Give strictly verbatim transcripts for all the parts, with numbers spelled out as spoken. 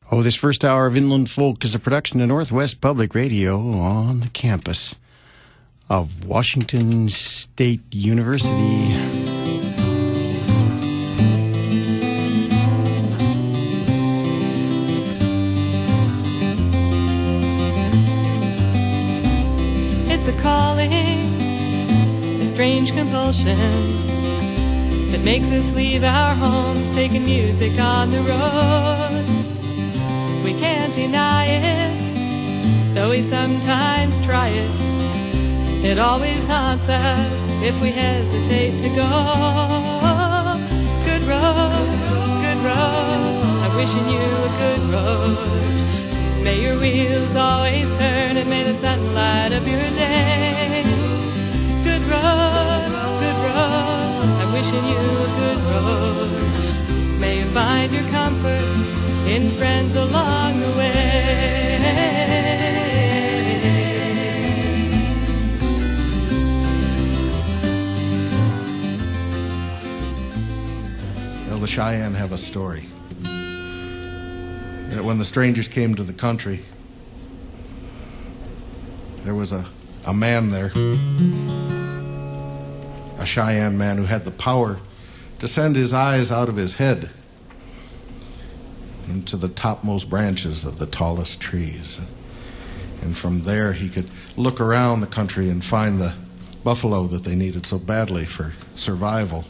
Oh, this first hour of Inland Folk is a production of Northwest Public Radio on the campus of Washington State University. It's a calling, a strange compulsion that makes us leave our homes, taking music on the road. We can't deny it, though we sometimes try it. It always haunts us if we hesitate to go. Good road, good road, I'm wishing you a good road. May your wheels always turn and may the sun light up your day. Good road, good road, I'm wishing you a good road. May you find your comfort in friends along the way. Well, the Cheyenne have a story. That when the strangers came to the country, there was a, a man there, a Cheyenne man who had the power to send his eyes out of his head into the topmost branches of the tallest trees. And from there he could look around the country and find the buffalo that they needed so badly for survival.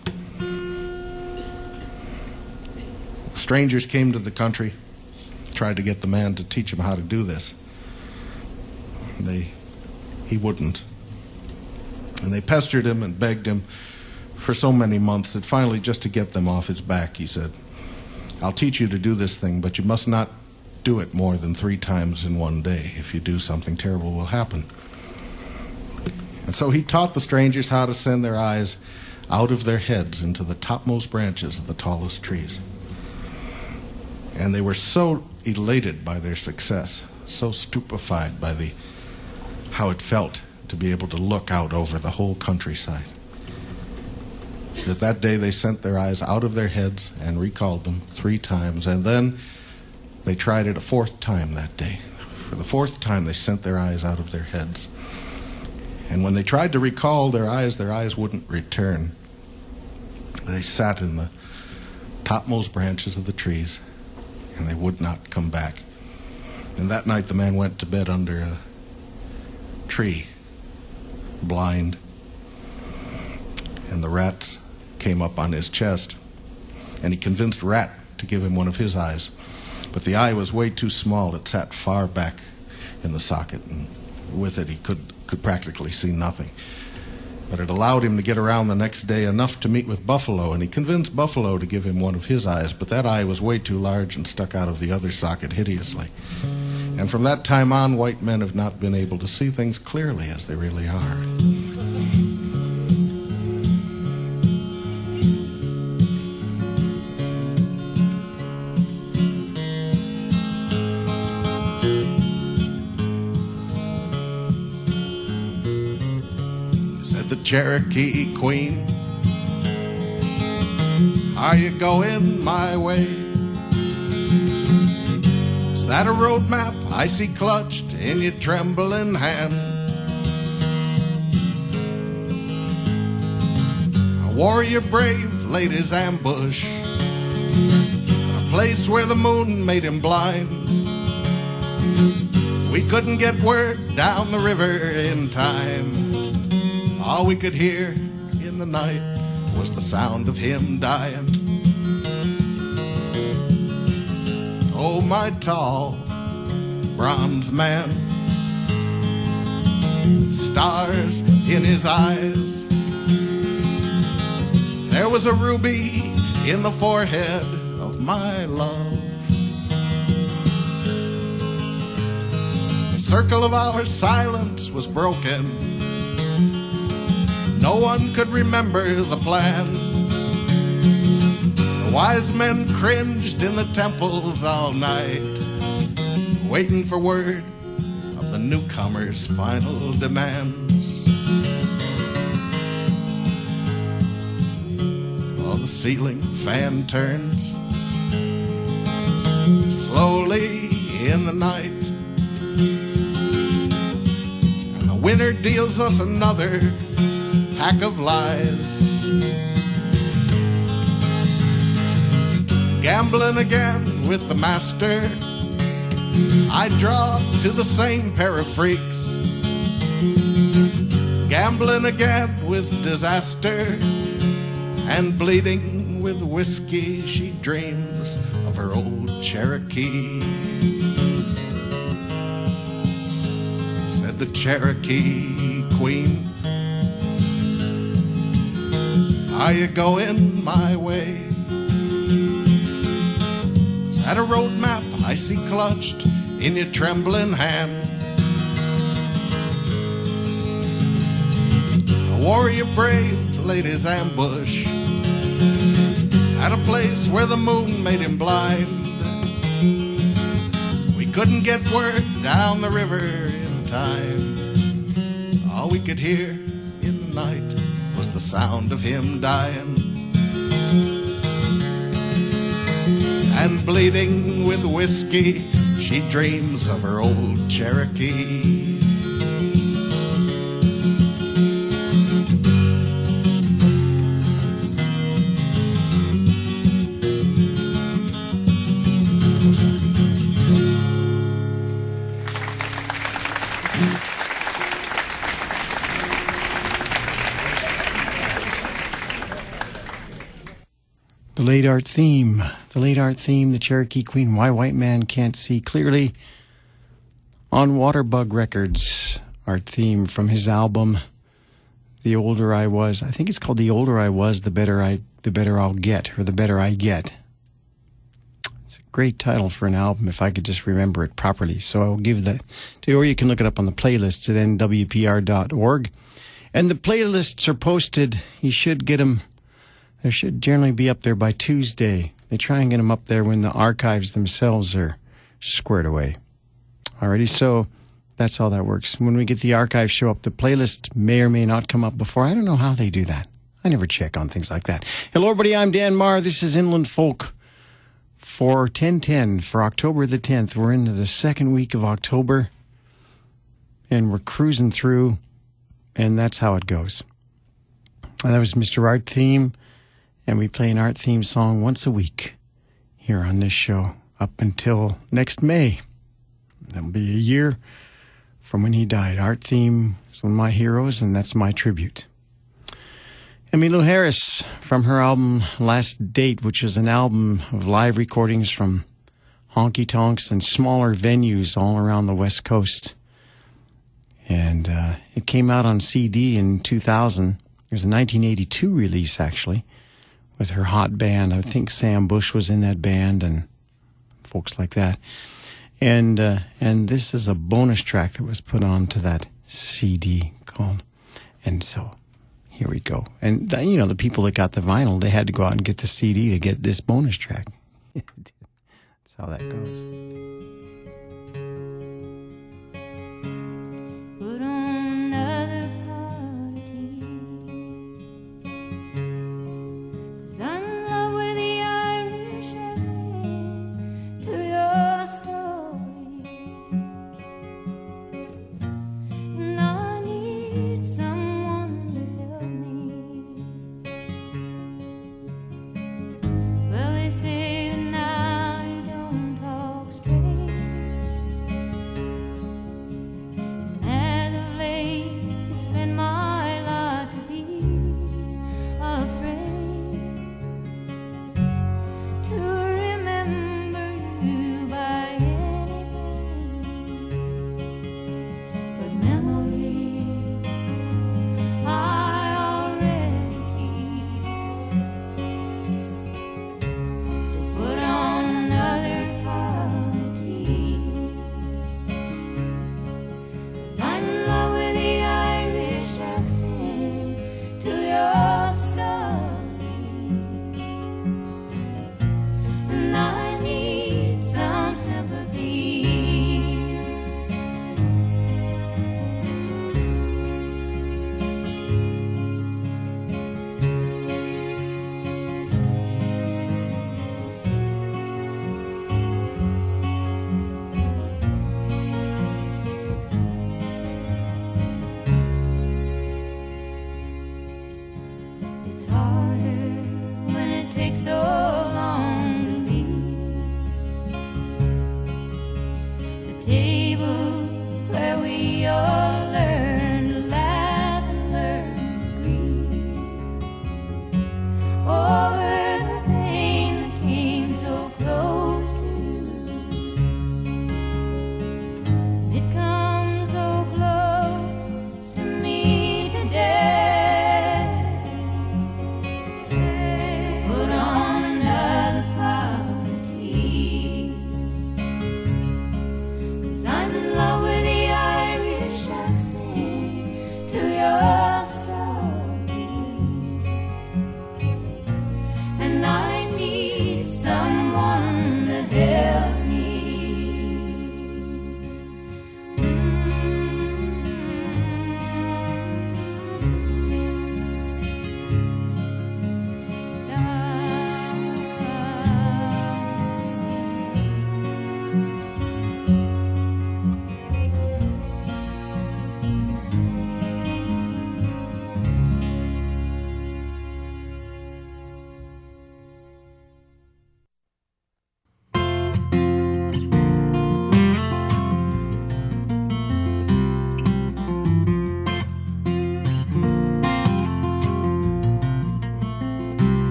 Strangers came to the country, tried to get the man to teach him how to do this. They, he wouldn't. And they pestered him and begged him for so many months that finally, just to get them off his back, he said, I'll teach you to do this thing, but you must not do it more than three times in one day. If you do, something terrible will happen. And so he taught the strangers how to send their eyes out of their heads into the topmost branches of the tallest trees. And they were so elated by their success, so stupefied by the how it felt to be able to look out over the whole countryside, that that day they sent their eyes out of their heads and recalled them three times. And then they tried it a fourth time that day. For the fourth time they sent their eyes out of their heads. And when they tried to recall their eyes, their eyes wouldn't return. They sat in the topmost branches of the trees, and they would not come back. And that night the man went to bed under a tree, blind. And the rats came up on his chest, and he convinced Rat to give him one of his eyes. But the eye was way too small. It sat far back in the socket, and with it he could, could practically see nothing. But it allowed him to get around the next day enough to meet with Buffalo, and he convinced Buffalo to give him one of his eyes, but that eye was way too large and stuck out of the other socket hideously. And from that time on, white men have not been able to see things clearly as they really are. The Cherokee Queen, are you going my way? Is that a road map I see clutched in your trembling hand? A warrior brave laid his ambush, a place where the moon made him blind. We couldn't get word down the river in time. All we could hear in the night was the sound of him dying. Oh, my tall bronze man, stars in his eyes. There was a ruby in the forehead of my love. The circle of our silence was broken. No one could remember the plan. The wise men cringed in the temples all night, waiting for word of the newcomer's final demands. While the ceiling fan turns, slowly in the night. And the winter deals us another pack of lies. Gambling again with the master, I draw to the same pair of freaks. Gambling again with disaster, and bleeding with whiskey, she dreams of her old Cherokee. Said the Cherokee Queen, are you going my way? Is that a road map I see clutched in your trembling hand? A warrior brave laid his ambush at a place where the moon made him blind. We couldn't get word down the river in time. All we could hear in the night was the sound of him dying. And bleeding with whiskey, she dreams of her old Cherokee. The late art theme, the late art theme, the Cherokee Queen, Why White Man Can't See Clearly, on Waterbug Records, art theme from his album, The Older I Was. I think it's called The Older I Was, The Better I, The Better I'll Get, or The Better I Get. It's a great title for an album if I could just remember it properly. So I'll give that to you, or you can look it up on the playlists at N W P R dot org. And the playlists are posted. You should get them. They should generally be up there by Tuesday. They try and get them up there when the archives themselves are squared away. Alrighty, so that's how that works. When we get the archive show up, the playlist may or may not come up before. I don't know how they do that. I never check on things like that. Hello, everybody. I'm Dan Marr. This is Inland Folk for ten ten for October the tenth. We're into the second week of October, and we're cruising through, and that's how it goes. And that was Mister Art Theme. And we play an art theme song once a week here on this show up until next May. That'll be a year from when he died. Art theme is one of my heroes, and that's my tribute. Emmylou Harris from her album Last Date, which is an album of live recordings from honky-tonks and smaller venues all around the West Coast. And uh, it came out on C D in two thousand. It was a nineteen eighty-two release, actually, with her hot band. I think Sam Bush was in that band and folks like that. And uh, and this is a bonus track that was put on to that C D called. And so here we go. And, you know, the people that got the vinyl, they had to go out and get the C D to get this bonus track. That's how that goes. Put on another party, 'cause I'm in love with the Irish accent to your story, and I need someone to help me. Well, they say that now you don't talk straight.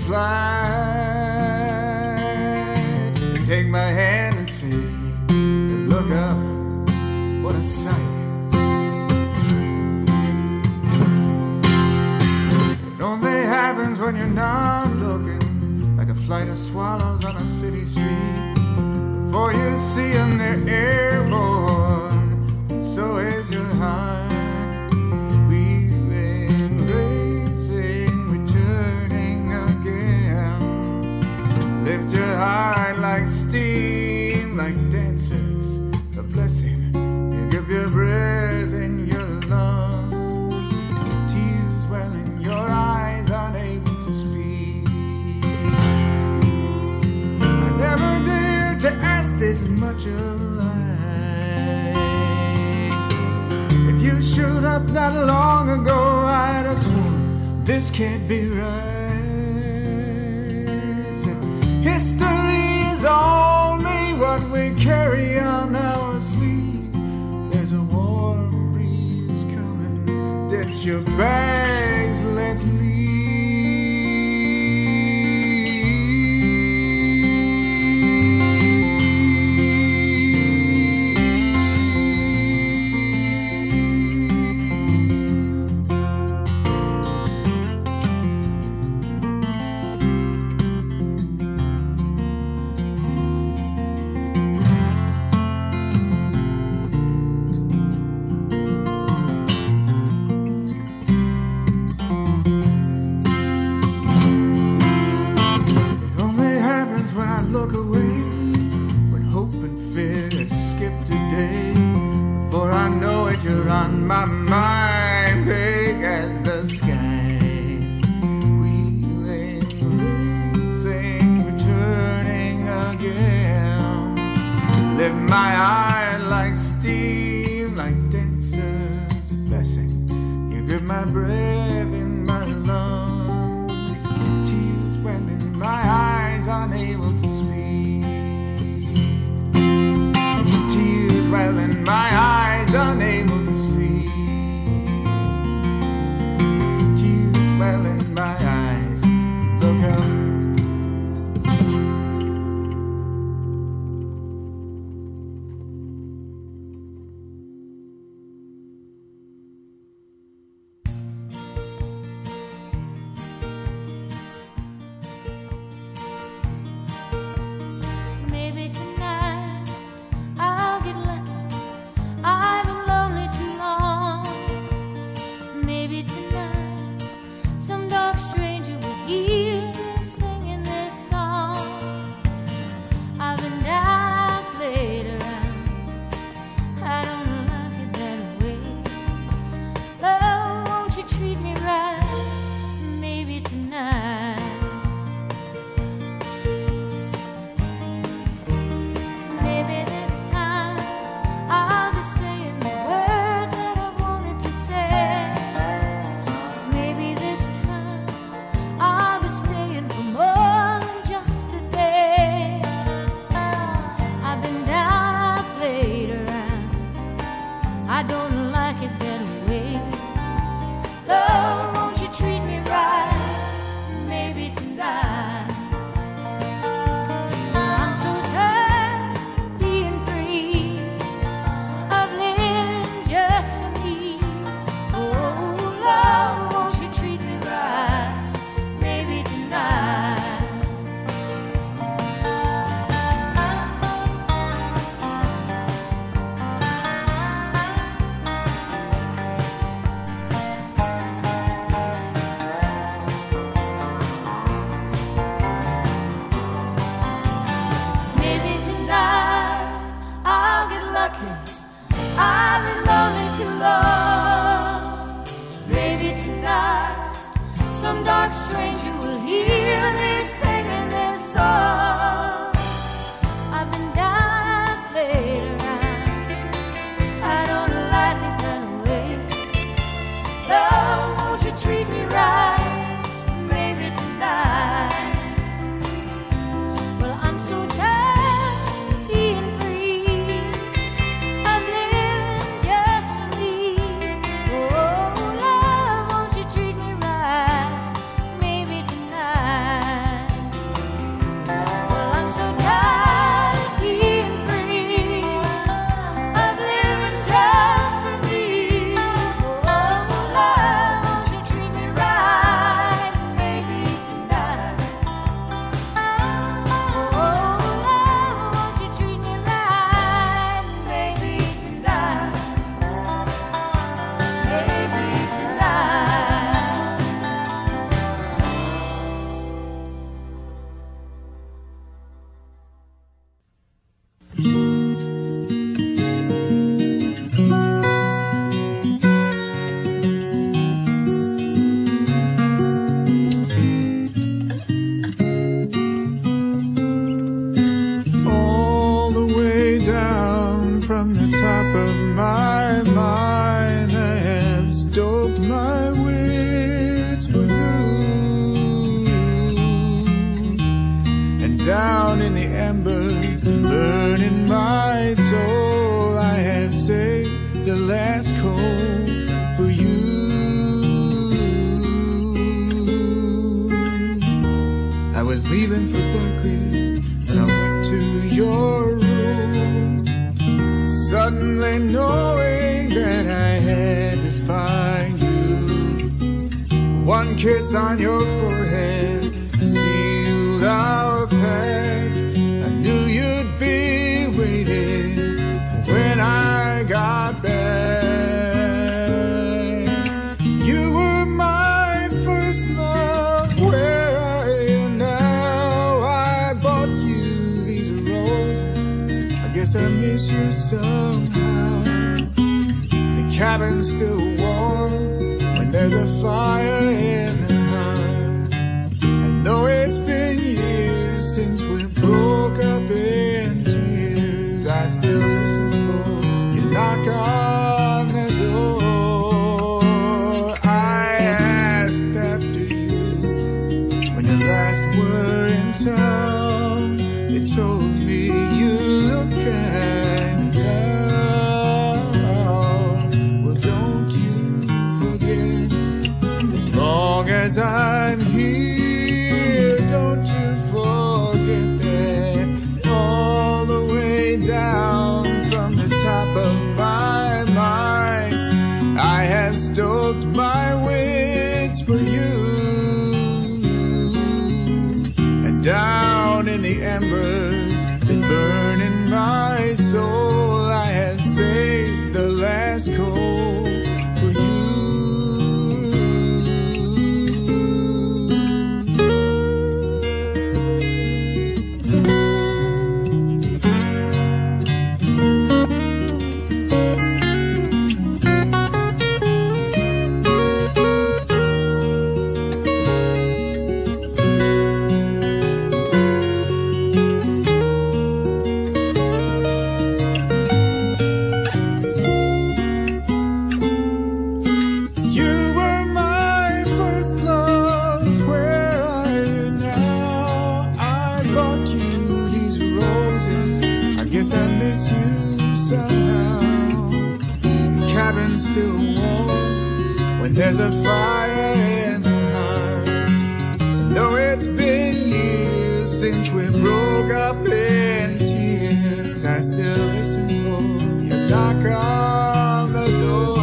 flight. Take my hand and say, look up, what a sight. It only happens when you're not looking, like a flight of swallows on a city street. Before you see them, they're airborne, and so is your heart. Lift your heart like steam, like dancers, a blessing. You give your breath in your lungs, tears well in your eyes, unable to speak. I never dared to ask this much of life. If you showed up not long ago, I'd have sworn this can't be right. History is only what we carry on our sleeve. There's a warm breeze coming. Ditch your bags, let's leave. You're on my mind, big as the sky. Wheeling, racing, returning again. Live my heart like steam, like dancers, a blessing. You give my breath in my lungs, tears well in my eyes, unable to speak. Tears well in my eyes, unable to speak. Tears well in my eyes, look up. Maybe tonight I'll get lucky. I've been lonely too long. Maybe tonight some dark stranger will hear me singing this song. I've been down, I played around. I don't like it that way. Love, won't you treat me right? Maybe tonight. Maybe this time I'll be saying the words that I wanted to say. Maybe this time I'll be staying for more than just a day. I've been down, I played around. I don't like it that way. Love, won't you treat me right? Maybe tonight. I'm so tired of being free, of living just for me. Oh, love, won't you treat me right? Maybe tonight. Maybe tonight I'll get lucky. I've been lonely too long. Maybe tonight some dark stranger will hear me singing this song. I've been down, I played around. I don't like it that way. Love, won't you treat me right? Maybe tonight. Well, I'm so tired of being free, of living just for me. Oh, love, won't you treat me right? Maybe down in the embers, burning my soul. I have saved the last coal for you. I was leaving for Berkeley when I went to your room, suddenly knowing that I had to find you. One kiss on your forehead sealed our pact. I knew you'd be waiting when I got back. You were my first love. Where are you now? I bought you these roses. I guess I miss you somehow. The cabin's still warm when there's a fire in the heart. And though it's been years since we broke up in tears, I still listen for you knock on the door. I asked after you when you last were in town. You told me you look kind of down. Well, don't you forget, as long as I'm here, don't you forget that all the way down from the top of my mind, I have stoked my wits for you. And down in the embers that burn in my soul, I have saved the last coal for you. You were my first love. Where are you now? I bought you these roses. I guess I miss you somehow. The cabin's still warm when there's a fire in the heart. And though it's been years since we broke up in tears, I still listen for you knock on the door.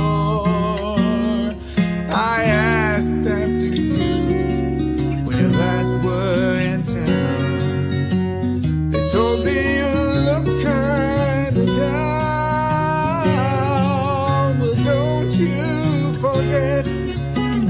I asked after you when you last were in town. They told me you look kind of down. Well, don't you forget,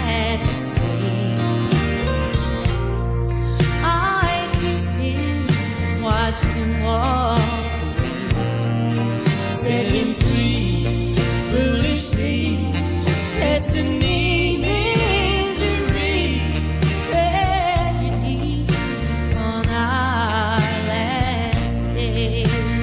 had to say. I kissed him, watched him walk away, set him free, foolishly, destiny, misery, tragedy on our last day.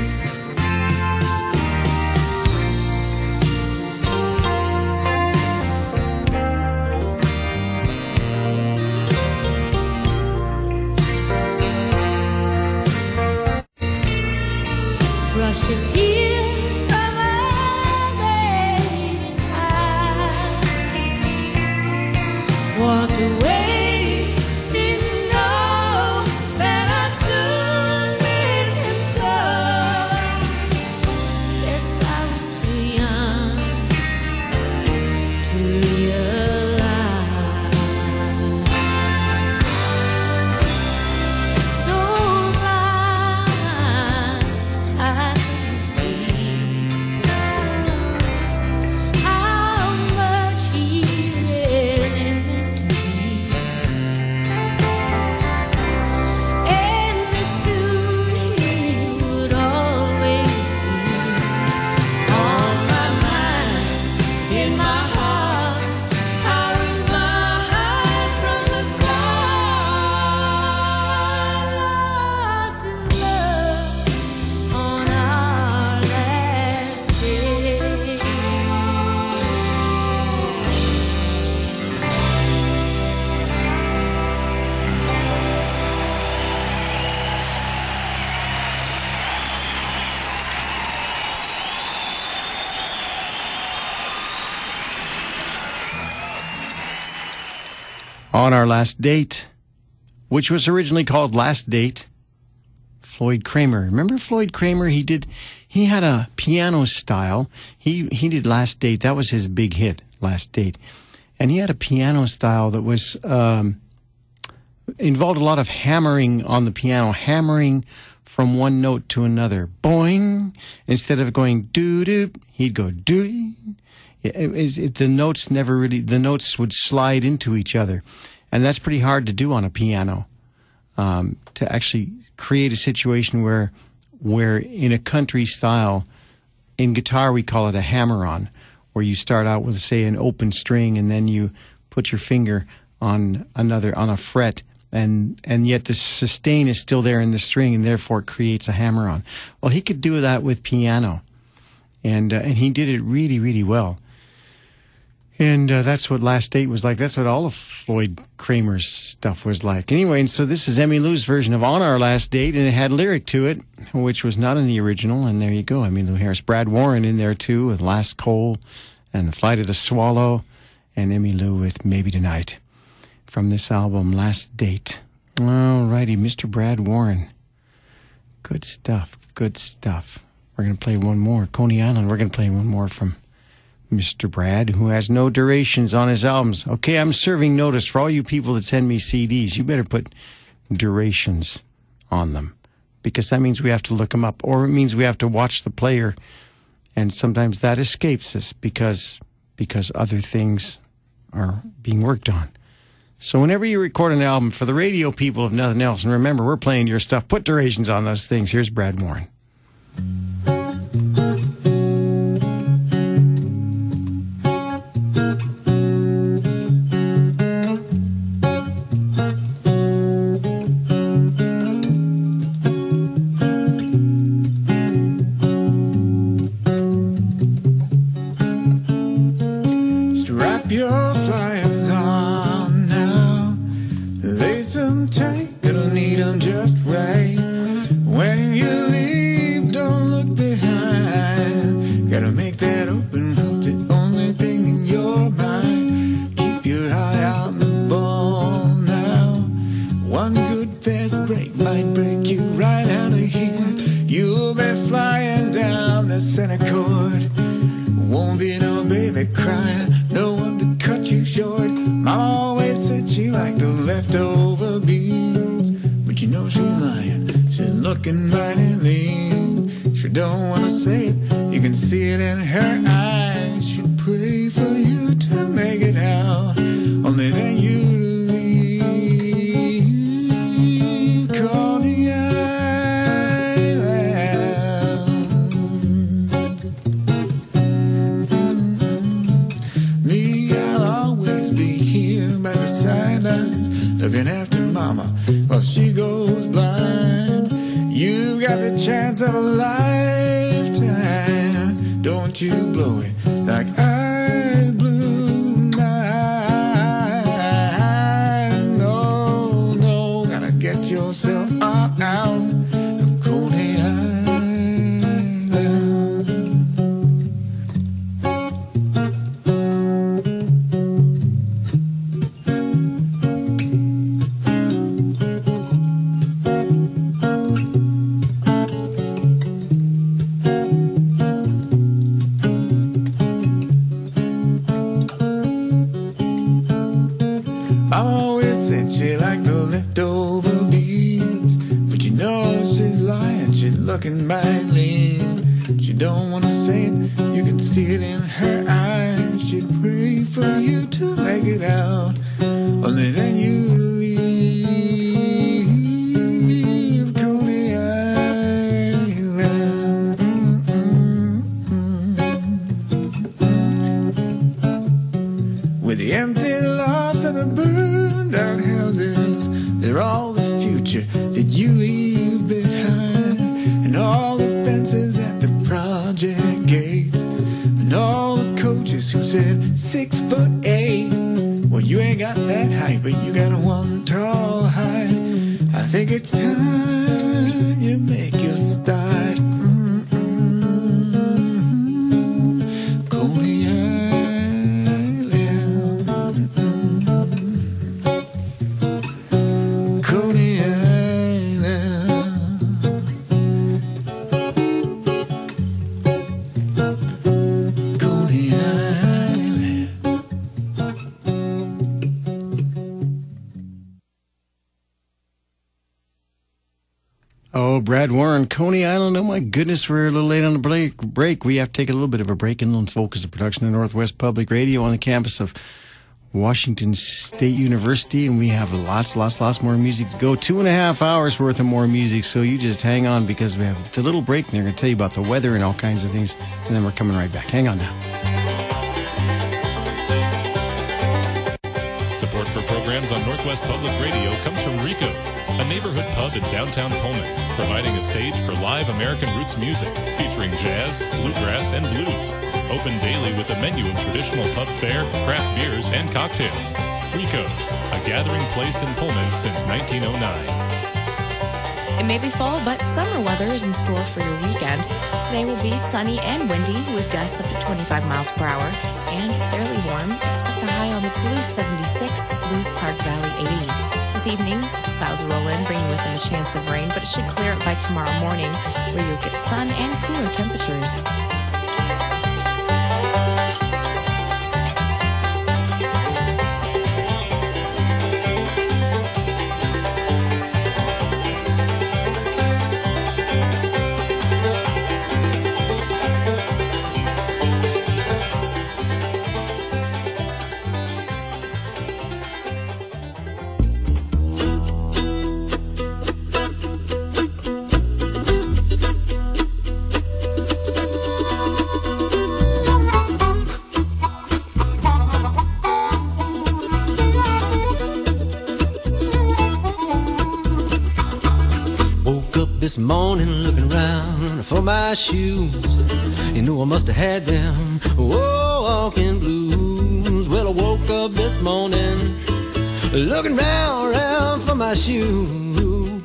Brushed a tear from my baby's eye, walked away, didn't know that I'd soon miss him so. Guess I was too young to realize. So blind, I couldn't see how much he really meant to me, and that soon he would always be on my mind, in my heart. I was my heart from the start, lost in love on our last day. On Our Last Date, which was originally called Last Date, Floyd Kramer. Remember Floyd Kramer? He did, he had a piano style. He, he did Last Date. That was his big hit, Last Date. And he had a piano style that was, um, involved a lot of hammering on the piano, hammering from one note to another. Boing! Instead of going doo-doo, he'd go doo. It, it, it, the notes never really, the notes would slide into each other. And that's pretty hard to do on a piano, um, to actually create a situation where, where in a country style, in guitar we call it a hammer-on, where you start out with, say, an open string and then you put your finger on another, on a fret, and, and yet the sustain is still there in the string, and therefore it creates a hammer-on. Well, he could do that with piano, and, uh, and he did it really, really well. And uh, that's what Last Date was like. That's what all of Floyd Kramer's stuff was like. Anyway, and so this is Emmylou's version of On Our Last Date, and it had lyric to it, which was not in the original, and there you go. Emmylou Harris. Brad Warren in there, too, with Last Coal and The Flight of the Swallow, and Emmylou with Maybe Tonight from this album, Last Date. All righty, Mister Brad Warren. Good stuff, good stuff. We're going to play one more. Coney Island, we're going to play one more from Mister Brad, who has no durations on his albums. Okay, I'm serving notice for all you people that send me C Ds. You better put durations on them, because that means we have to look them up, or it means we have to watch the player, and sometimes that escapes us because because other things are being worked on. So whenever you record an album, for the radio people, if nothing else, and remember, we're playing your stuff, put durations on those things. Here's Brad Warren. Strap your flyers on now. Lace them tight, gonna need them just right. When you leave, don't look behind. Gotta make that open hoop the only thing in your mind. Keep your eye on the ball now. One good fast break might break you right out of here. You'll be flying down the center court. Won't be no baby crying, no one to cut you short. Mama always said she liked the leftover beans, but you know she's lying. She's looking mighty lean. She don't wanna say it, you can see it in her eyes. She'd pray for you to make it out on the sidelines, looking after mama while she goes blind. You got the chance of a lifetime. Don't you blow it like I blew mine. No, no, gotta get yourself out, out of Coney Island. Looking back lean, she don't wanna say it, you can see it in her eyes. She'd pray for you to make it out, only then you leave Coney Island. Mm-mm-mm. With the empty lots and the burned out houses, they're all the future that you leave behind. And all the fences at the project gates, and all the coaches who said six foot eight. Well, you ain't got that height, but you got one tall height. I think it's time you make your start. Mm-mm-mm. Coney Island. Mm-mm. Coney Island. Oh, Brad Warren, Coney Island. Oh, my goodness, we're a little late on the break. break. We have to take a little bit of a break and focus the production of Northwest Public Radio on the campus of Washington State University. And we have lots, lots, lots more music to go. Two and a half hours worth of more music. So you just hang on because we have the little break and they're going to tell you about the weather and all kinds of things. And then we're coming right back. Hang on now. Support for programs on Northwest Public Radio comes from Rico's, a neighborhood pub in downtown Pullman, providing a stage for live American roots music featuring jazz, bluegrass, and blues. Open daily with a menu of traditional pub fare, craft beers, and cocktails. Rico's, a gathering place in Pullman since nineteen oh nine. It may be fall, but summer weather is in store for your weekend. Today will be sunny and windy with gusts up to twenty-five miles per hour and fairly warm. Expect the high on the Palouse seventy-six, Blues Park Valley eighty. This evening, clouds will roll in, bringing with them a chance of rain, but it should clear up by tomorrow morning, where you'll get sun and cooler temperatures. This morning looking round for my shoes, you know I must have had them, oh, walking blues. Well, I woke up this morning looking round, round for my shoes.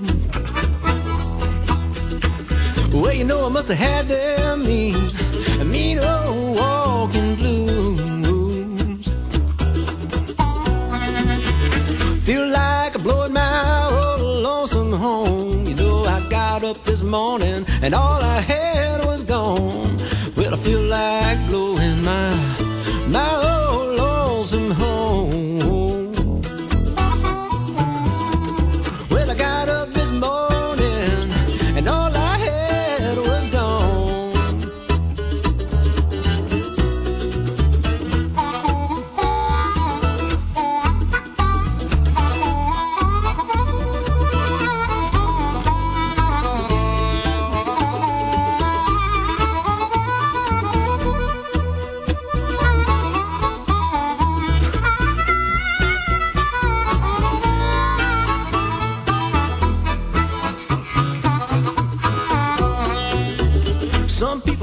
Well, you know I must have had them mean, mean old walking blues. Feel like I'm blowing my old lonesome home. You know I got up this morning and all I had was gone. Well, I feel like blowing my, my old lonesome home. Well, I got up this morning and all I had was gone.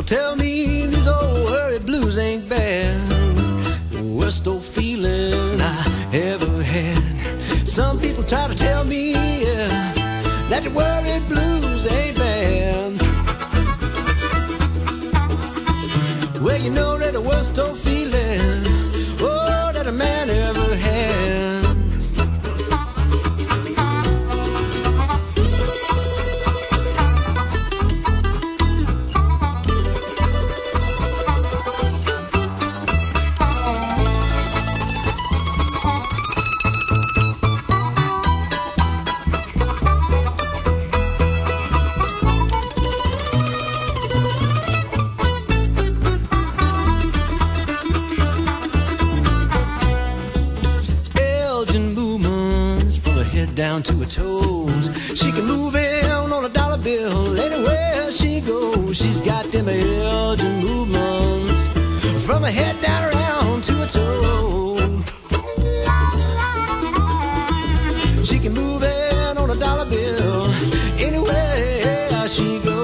tell me these old worried blues ain't bad. The worst old feeling I ever had. Some people try to tell me, yeah, that the worried blues ain't bad. Well, you know that the worst old feeling, oh, that a man ever had. Down to her toes, she can move in on a dollar bill anywhere she goes. She's got them Belgian movements from her head down around to her toe. She can move in on a dollar bill anywhere she goes.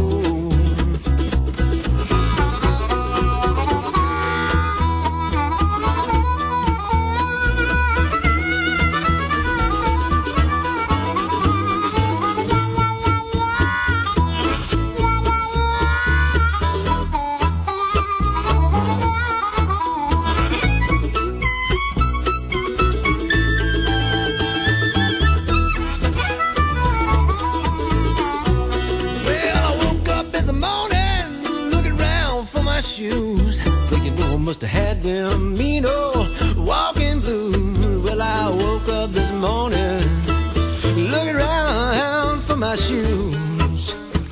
Must have had them mean old walking blues. Well, I woke up this morning looking around for my shoes.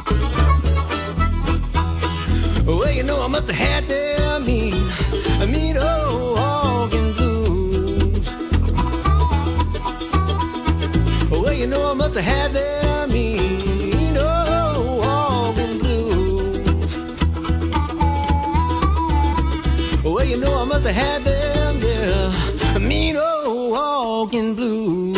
Well, you know I must have had them mean, mean old walking blues. Well, you know I must have had them mean old walking blues. Well, you know I must have had them, yeah, mean old walking blues.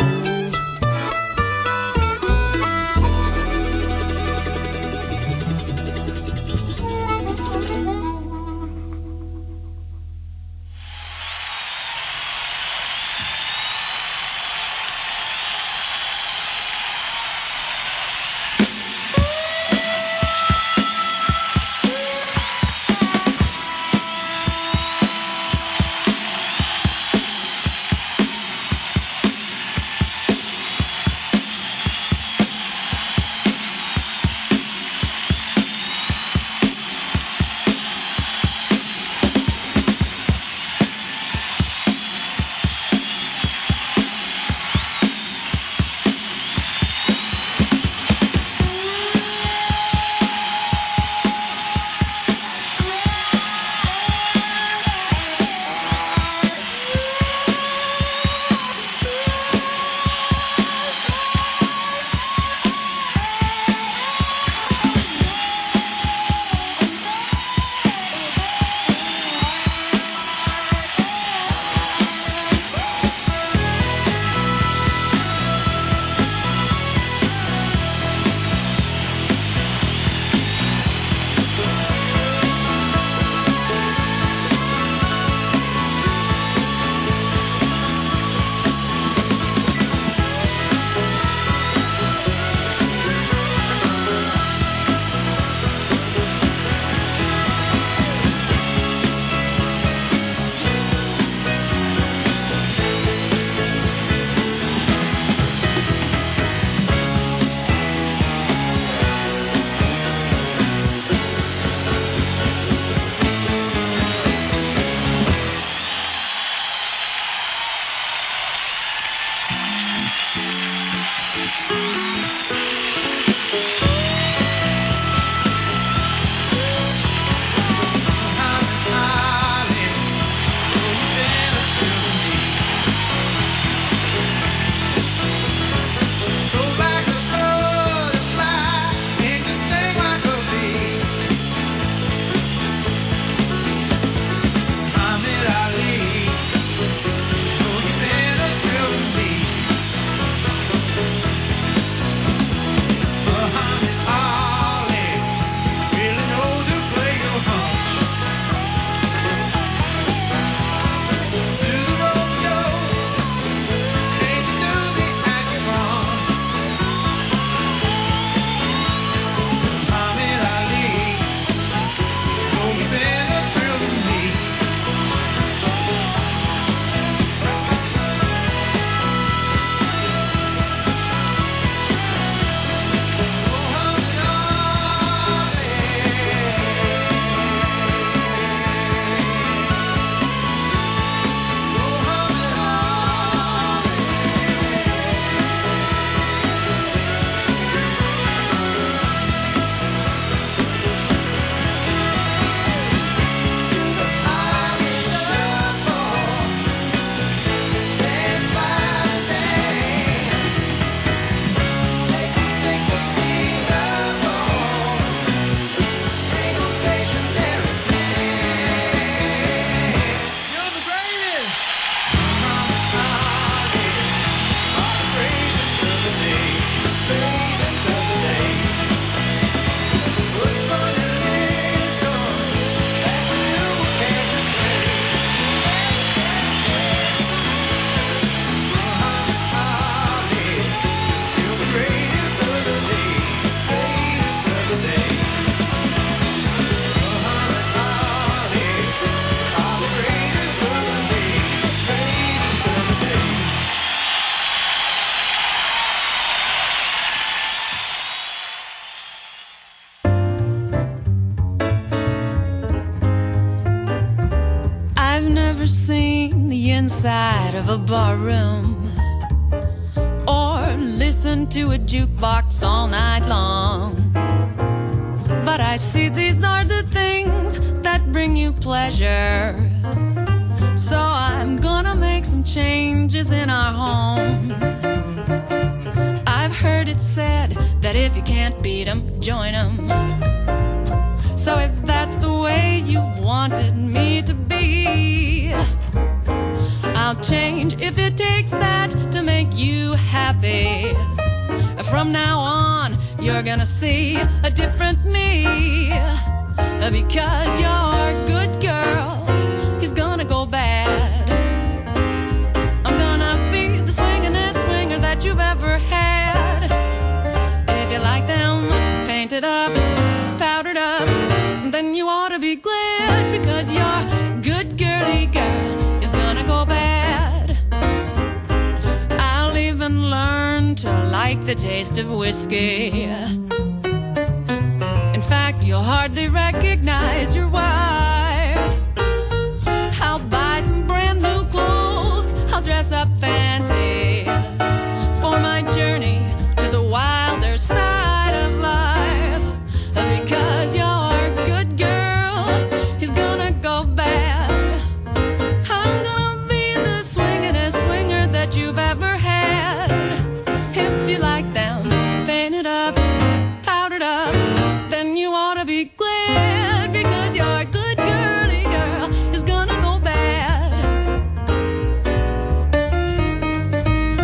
outside of a bar room, or listen to a jukebox all night long. But I see these are the things that bring you pleasure, so I'm gonna make some changes in our home. I've heard it said that if you can't beat 'em, join 'em. So if that's the way you've wanted me to be, I'll change if it takes that to make you happy. From now on, you're gonna see a different me, because your good girl is gonna go bad. I'm gonna be the swingin'est swinger that you've ever had. If you like them painted up, powdered up, then you ought to be glad, because your good girly girl is gonna go bad. I'll even learn to like the taste of whiskey. In fact, you'll hardly recognize your wife. I'll buy some brand new clothes, I'll dress up fancy for my journey to the wilder side of life, because your good girl is gonna go bad. I'm gonna be the swingin'est swinger that you've ever had. If you like them painted up, powdered up, then you ought to be glad, because your good girly girl is gonna go bad.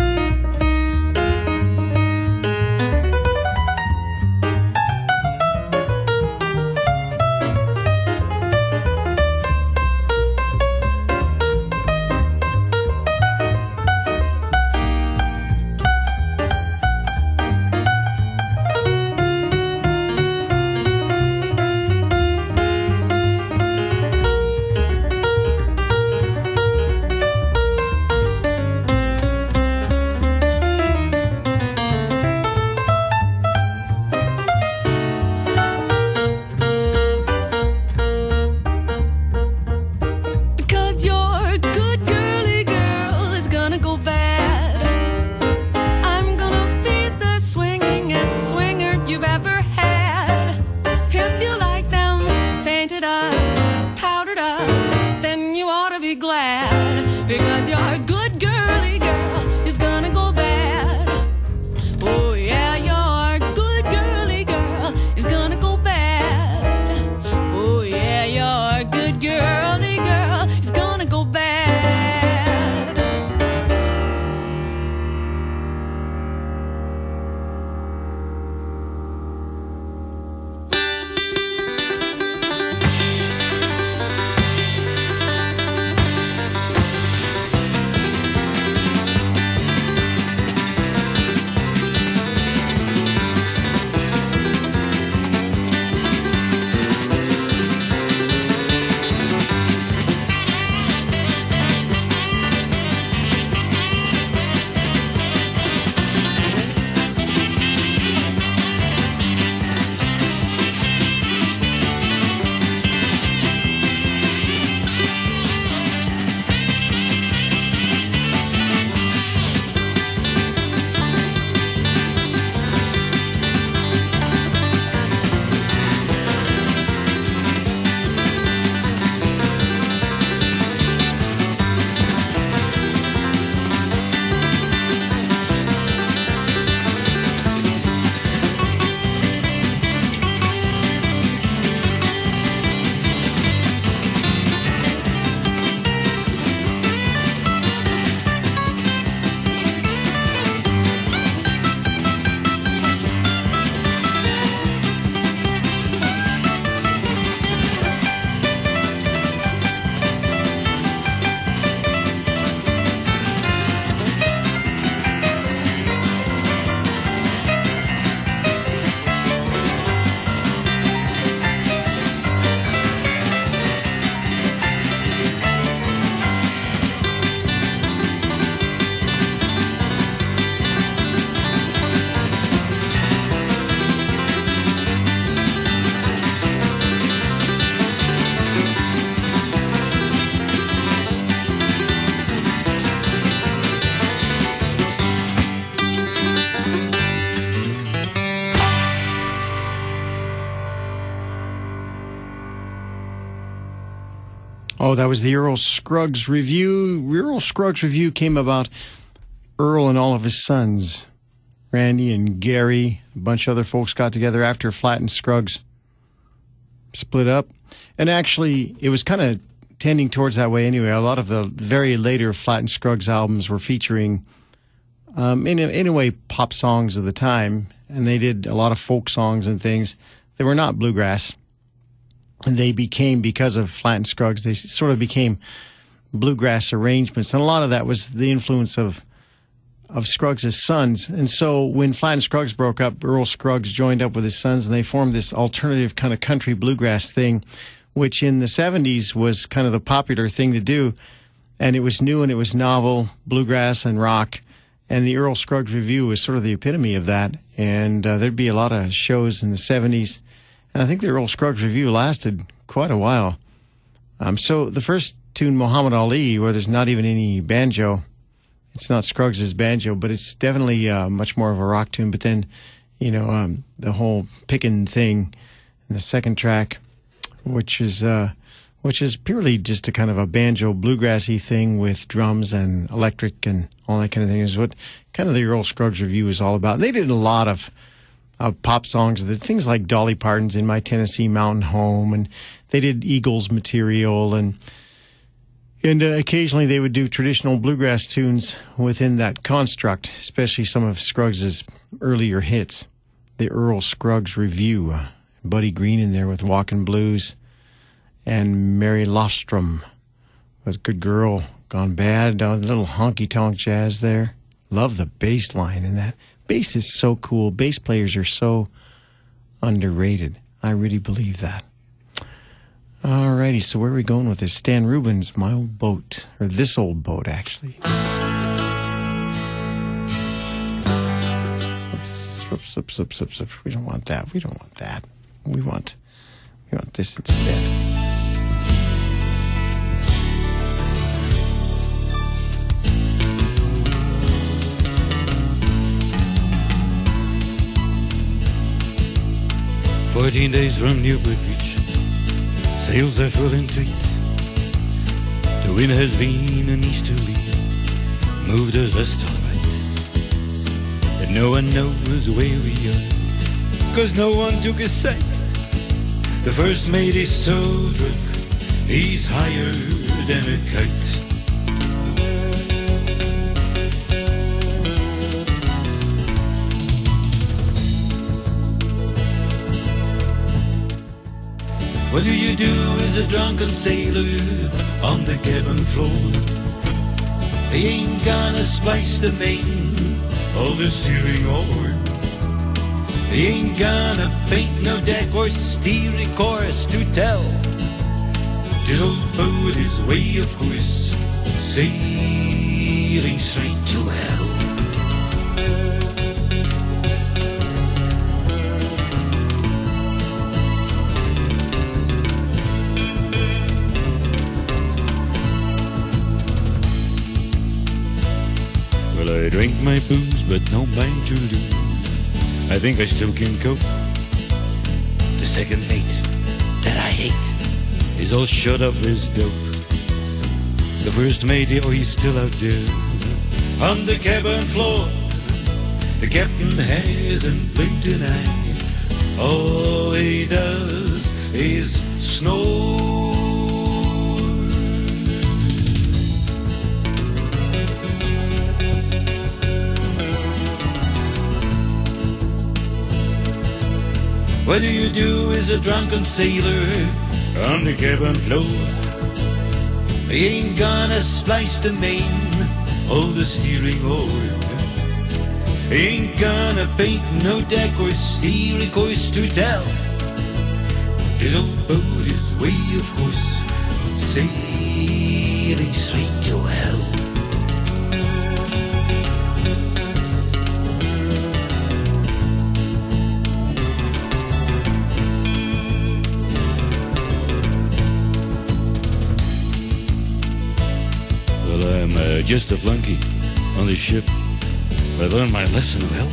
Oh, that was the Earl Scruggs Review. Earl Scruggs Review came about Earl and all of his sons, Randy and Gary, a bunch of other folks got together after Flatt and Scruggs split up. And actually, it was kind of tending towards that way anyway. A lot of the very later Flatt and Scruggs albums were featuring, um, in, a, in a way, pop songs of the time. And they did a lot of folk songs and things. They were not bluegrass. And they became, because of Flatt and Scruggs, they sort of became bluegrass arrangements. And a lot of that was the influence of of Scruggs' sons. And so when Flatt and Scruggs broke up, Earl Scruggs joined up with his sons, and they formed this alternative kind of country bluegrass thing, which in the seventies was kind of the popular thing to do. And it was new and it was novel, bluegrass and rock. And the Earl Scruggs Review was sort of the epitome of that. And uh, there'd be a lot of shows in the seventies. And I think the Earl Scruggs Review lasted quite a while. Um, so the first tune, Muhammad Ali, where there's not even any banjo, it's not Scruggs' banjo, but it's definitely uh, much more of a rock tune. But then, you know, um, the whole picking thing in the second track, which is uh, which is purely just a kind of a banjo bluegrassy thing with drums and electric and all that kind of thing, is what kind of the Earl Scruggs Review is all about. And they did a lot of Uh, pop songs, the things like Dolly Parton's In My Tennessee Mountain Home, and they did Eagles material, and and uh, occasionally they would do traditional bluegrass tunes within that construct, especially some of Scruggs' earlier hits. The Earl Scruggs Review, uh, Buddy Green in there with Walkin' Blues, and Mary Lofstrom with Good Girl Gone Bad, a little honky-tonk jazz there. Love the bass line in that. Bass is so cool. Bass players are so underrated. I really believe that. Alrighty, so where are we going with this? Stan Rubens, My Old Boat. Or This Old Boat, actually. Oops, oops, oops, oops, oops, oops. We don't want that. We don't want that. We want, we want this instead. Fourteen days from Newport Beach, sails are full and tight. The wind has been an easterly, moved us west all right. But no one knows where we are, 'cause no one took a sight. The first mate is so drunk, he's higher than a kite. What do you do as a drunken sailor on the cabin floor? He ain't gonna splice the main or the steering oar. He ain't gonna paint no deck or steer a course to tell. This old boat is way, of course, sailing straight to hell. I drink my booze, but no mind to lose. I think I still can cope. The second mate that I hate is all shut up as dope. The first mate, oh, he's still out there on the cabin floor. The captain hasn't blinked an eye. All he does is snore. What do you do as a drunken sailor on the cabin floor? He ain't gonna splice the main or the steering oar. He ain't gonna paint no deck or steer a course to tell. This old boat is way, of course, sailing straight to hell. I'm uh, just a flunky on this ship. I learned my lesson well.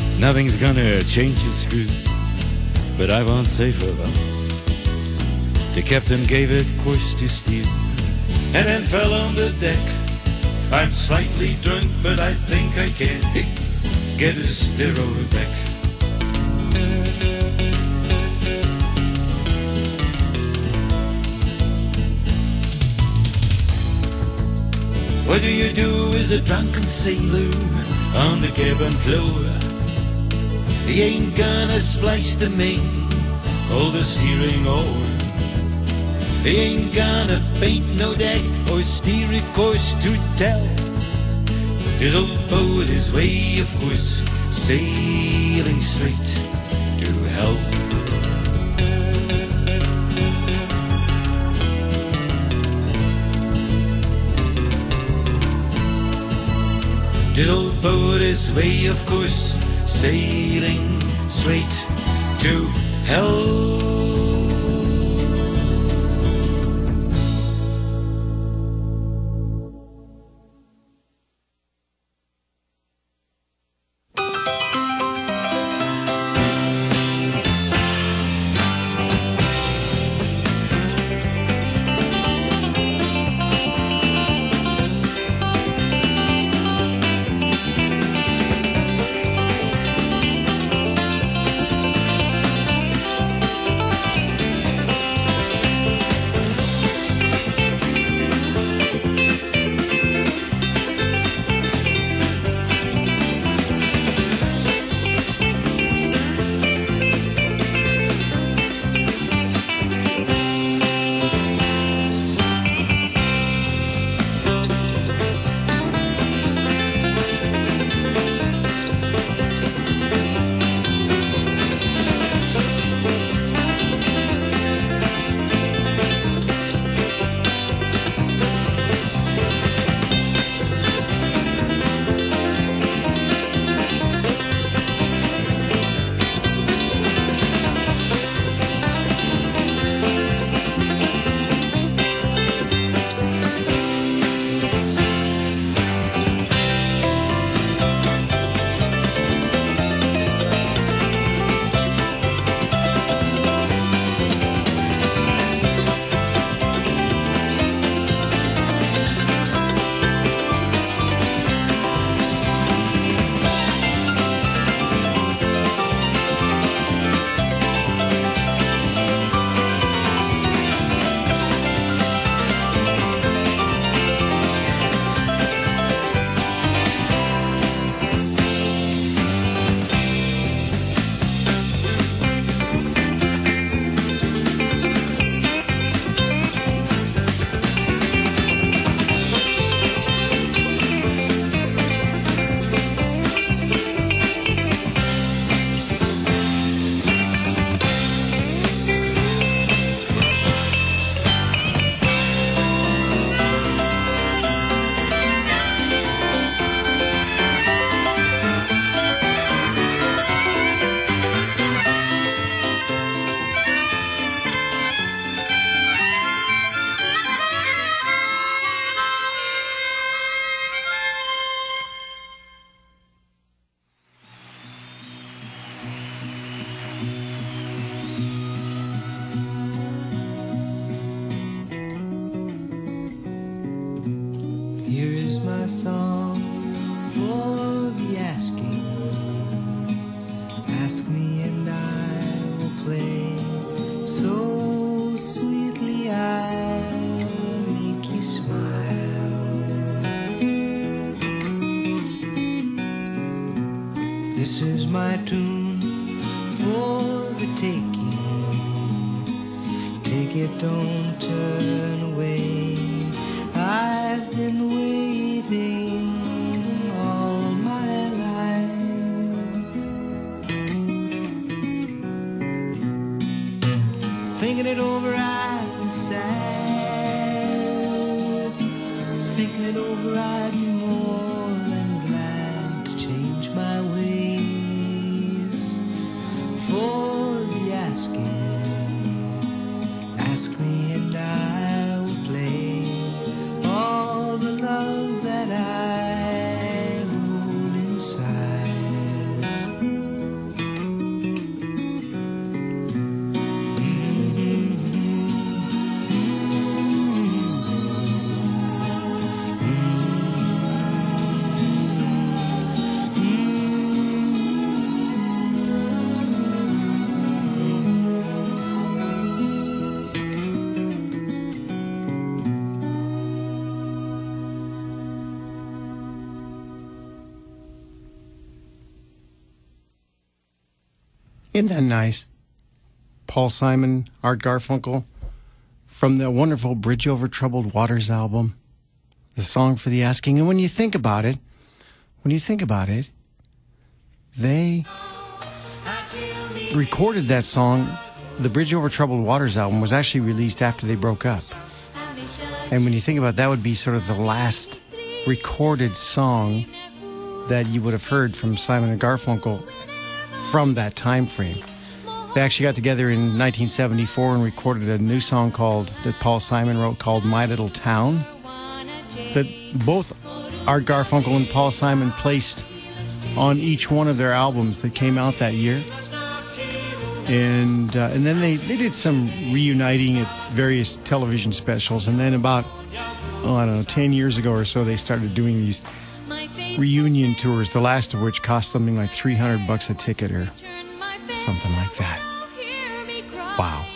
Nothing's gonna change the screw, but I've on safer well. The captain gave it course to steer and then fell on the deck. I'm slightly drunk, but I think I can get a steer back. What do you do as a drunken sailor on the cabin floor? He ain't gonna splice the main, hold the steering oar. He ain't gonna paint no deck or steer a course to tell. His old boat is way, of course, sailing straight to hell. His old boat is way, of course, sailing straight to hell. my song for the asking. Ask me and I will play so sweetly I'll make you smile. This is my tune for the taking. Take it, don't turn away. I've been waiting all my life, thinking it over I've sad, thinking it over I'd be more than glad to change my ways for the asking. Ask me and I will play all the love that I hold inside. Mm-hmm. Isn't that nice? Paul Simon, Art Garfunkel, from the wonderful Bridge Over Troubled Waters album, the song for the asking. And when you think about it, when you think about it, they recorded that song. The Bridge Over Troubled Waters album was actually released after they broke up. And when you think about it, that would be sort of the last recorded song that you would have heard from Simon and Garfunkel from that time frame. They actually got together in nineteen seventy-four and recorded a new song called that Paul Simon wrote called My Little Town, that both Art Garfunkel and Paul Simon placed on each one of their albums that came out that year. And uh, and then they, they did some reuniting at various television specials. And then about, oh, I don't know, ten years ago or so, they started doing these reunion tours, the last of which cost something like three hundred bucks a ticket or something like that. Wow.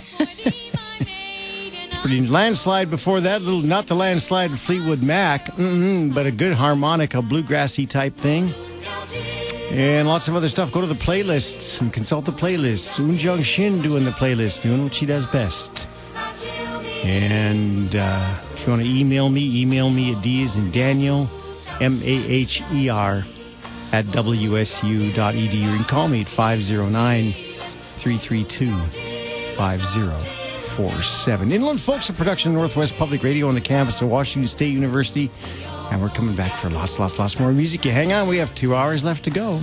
It's pretty. Landslide before that, little not the landslide of Fleetwood Mac, mm-hmm, but a good harmonica, bluegrassy type thing. And lots of other stuff. Go to the playlists and consult the playlists. Eun Jung Shin doing the playlist, doing what she does best. And uh, if you want to email me, email me at D as in Daniel, M A H E R, at W S U dot E D U. You can call me at five oh nine, three three two, five oh four seven. Inland Folks, a production of Northwest Public Radio on the campus of Washington State University. And we're coming back for lots, lots, lots more music. You hang on, we have two hours left to go.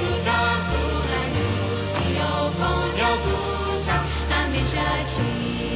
She